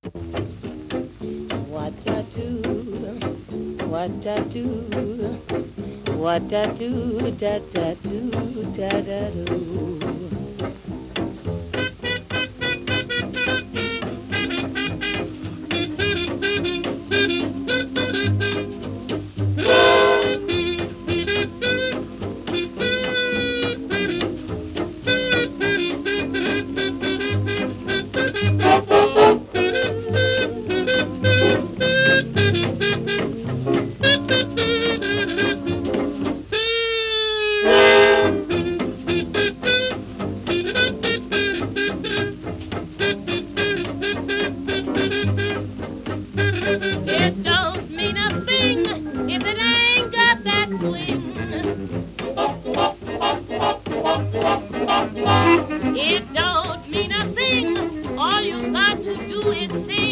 What I do, what I do, what I do, da da do, da da do. It don't mean a thing if it ain't got that swing. It don't mean a thing. All you got to do is sing.